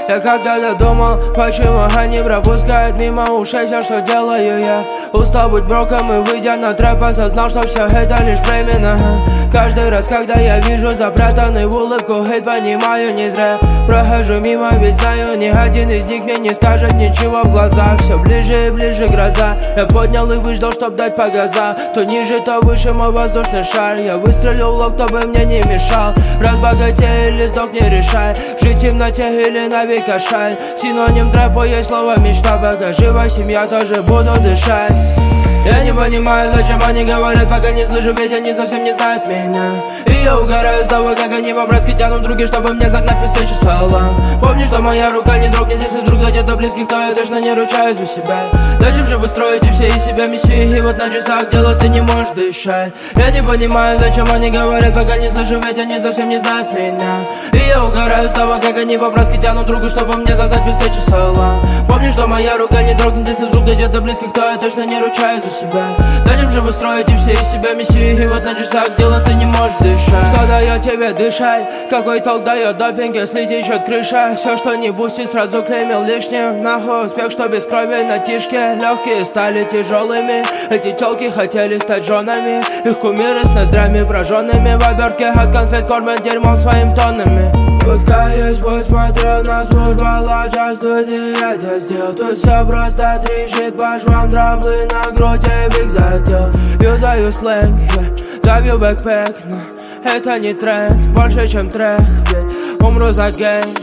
Я когда-то думал, почему они пропускают мимо ушей все, что делаю я. Устал быть броком и выйдя на трэп, осознал, что все это лишь временно. Каждый раз, когда я вижу запрятанный в улыбку хейт, понимаю, не зря прохожу мимо, ведь знаю, ни один из них мне не скажет ничего в глазах. Все ближе и ближе гроза, я поднял и выждал, чтоб дать по газам. То ниже, то выше мой воздушный шар. Я выстрелил в лоб, кто бы мне не мешал. Разбогатей или сдох, не решай. Жить в темноте или навек шаль. Синоним трэпа есть слово мечта. Пока жива семья, тоже буду дышать. Я не понимаю, зачем они говорят, пока не слышу, ведь они совсем не знают меня. И я угораю с того, как они по-братски тянут руки, чтобы мне загнать при встречу салам. Помни, что моя рука не дрогнет, если вдруг где-то близких, то я точно не ручаюсь за себя. Зачем же вы строите все из себя мессии, и вот на часах дело ты не можешь дышать. Я не понимаю, зачем они говорят, пока не слышу, ведь они совсем не знают меня. И я угораю с того, как они по-братски тянут руку, чтобы мне загнать при встречу салам. Помни, что моя рука не дрогнет, если вдруг где-то близких, то я точно не ручаюсь за себя. Зачем же вы строите все из себя мессии, и вот на часах дело ты не можешь дышать. Что дает тебе дышать? Какой толк дает допинг, если течет крыша? Все, что не бустит, сразу клеймил лишним. Нахуй успех, что без крови на тишке. Легкие стали тяжелыми. Эти телки хотели стать женами. Их кумиры с ноздрями прожженными. В обертке от конфет кормят дерьмом своим тоннами. Пускай есть, посмотрел на службу, ложа студии, это сделал. Тут все просто трещит по швам, травлы на груди, биг зател. Юзаю сленг, завью бэкпэк, но это не тренд, больше чем трек, умру за гэнг.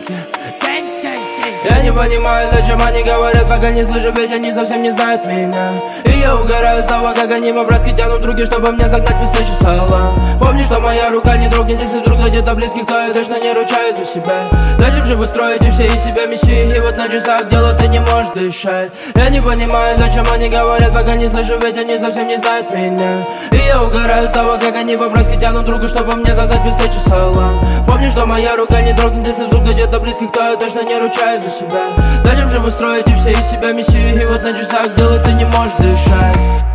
Я не понимаю, зачем они говорят, пока не слышу, ведь они совсем не знают меня. И я угораю с того, как они по-братски тянут руки, чтобы мне загнать при встречу салам. Помни, что моя рука не дрогнет, если вдруг где-то близких, то я точно не ручаюсь за себя. Зачем же вы строите все из себя мессии, и вот на часах дело ты не можешь дышать. Я не понимаю, зачем они говорят, пока не слышу, ведь они совсем не знают меня. И я угораю с того, как они по-братски тянут руку, чтобы мне загнать при встречу салам. Помни, что моя рука не дрогнет, если вдруг где-то близких, то я точно не ручаюсь за себя. Зачем же вы строите все из себя мессию, и вот на часах дело ты не можешь дышать.